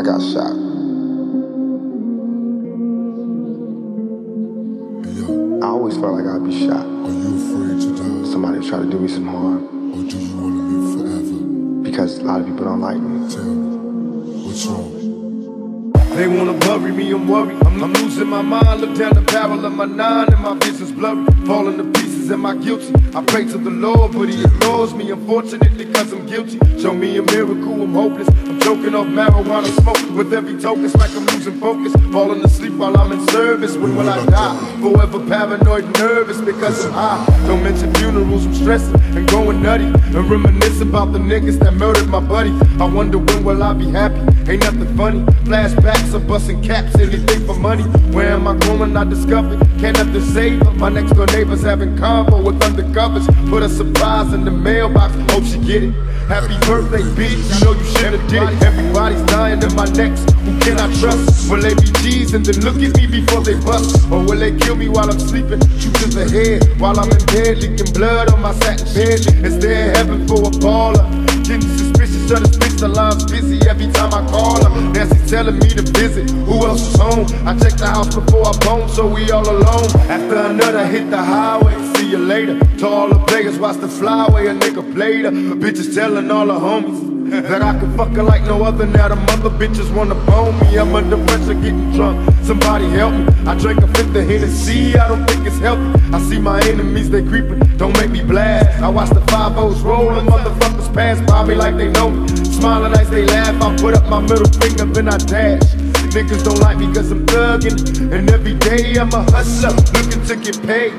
I got shot. I always felt like I'd be shot. Are you afraid to die? Somebody tried to do me some harm. Or do you want to live forever? Because a lot of people don't like me. Tell me, what's wrong? They wanna bury me, I'm worried. I'm losing my mind. Look down the barrel of my 9 and my vision's blurry. Falling to pieces, am I guilty? I pray to the Lord, but he ignores me, unfortunately, cause I'm guilty. Show me a miracle, I'm hopeless. I'm choking off marijuana smoke. With every token, it's like I'm losing focus. Falling asleep while I'm in service. When will I die? Forever paranoid and nervous because I'm high. Don't mention funerals, I'm stressing and going nutty. And reminisce about the niggas that murdered my buddy. I wonder when will I be happy? Ain't nothing funny. Flashbacks of busting caps, anything for money. Where am I going? I discovered. Can't have to save her. My next door neighbor's having convo with undercovers. Put a surprise in the mailbox. Hope she get it. Happy birthday, bitch. You know you should have did it. Everybody's dying in my necks. Who can I trust? Will they be G's and then look at me before they bust? Or will they kill me while I'm sleeping? Shoot to the head while I'm in bed, leaking blood on my satin bed. Is there heaven for a baller? Getting suspicious of this bitch, the line's busy every time I call her. Nancy's telling me to visit, who else is home? I checked the house before I bone, so we all alone. After another hit the highway, see you later. To all the players, watch the flyway, a nigga played her. Bitches telling all the homies that I can fuck her like no other. Now the mother bitches wanna bone me. I'm under pressure getting drunk, somebody help me. I drank a fifth of Hennessy, I don't think it's healthy. I see my enemies, they creeping, don't make me blast. I watch the 5-0s rolling, motherfuckers pass by me like they know me. Smiling as they laugh, I put up my middle finger, then I dash. Niggas don't like me cause I'm thuggin', and every day I'm a hustler, looking to get paid.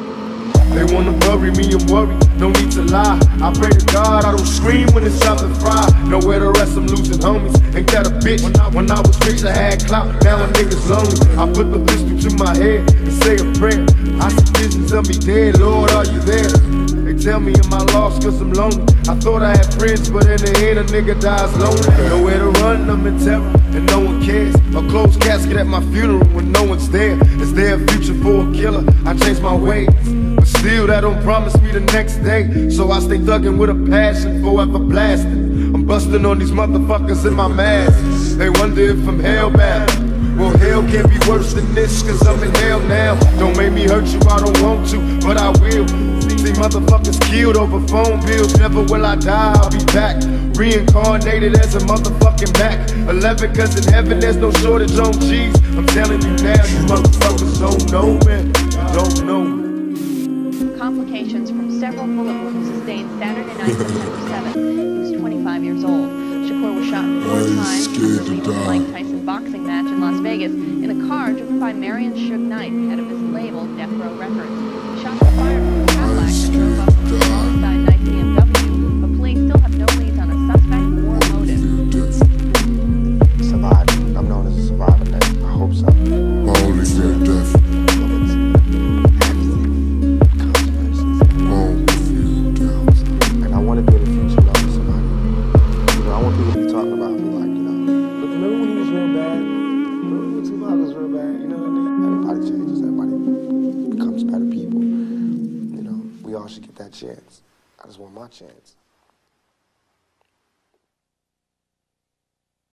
They wanna bury me, I'm worried, no need to lie. I pray to God I don't scream when it's time to fry. Nowhere to rest, I'm losing homies. Ain't that a bitch? When I was rich, I had clout, now a nigga's lonely. I put the pistol to my head and say a prayer. I see visions of me dead, Lord, are you there? They tell me am I lost cause I'm lonely. I thought I had friends, but in the end a nigga dies lonely. Nowhere to run, I'm in terror, and no one cares. A closed casket at my funeral when no one's there. Is there a future for a killer? I changed my ways, but still that don't promise me the next day. So I stay thuggin' with a passion, forever blasting. I'm busting on these motherfuckers in my mask. They wonder if I'm hellbound. Well, hell can't be worse than this, cause I'm in hell now. Don't make me hurt you, I don't want to, but I will. See motherfuckers killed over phone bills. Never will I die, I'll be back. Reincarnated as a motherfucking Mac 11, cause in heaven there's no shortage on G's. I'm telling you now, you motherfuckers don't know, man. Don't know. Complications from several bullet wounds sustained Saturday night, September 7th. He was 25 years old. Shakur was shot 4 times in the Mike Tyson boxing match in Las Vegas in a car driven by Marion Suge Knight, head of his label, Death Row Records. The shots were fired from a Cadillac that drove up from the alongside Knight BMW, but police still have no leads on a suspect or motive. Survived. I'm known as a survivor now. I hope so. My only fear of death. And I want to be in the future loving somebody. You know, I want people to be talking about me like, you know, look, remember when he was real bad? Remember when Tupac was real bad? You know what I mean? Everybody changes. Everybody becomes better people. You know, we all should get that chance. I just want my chance.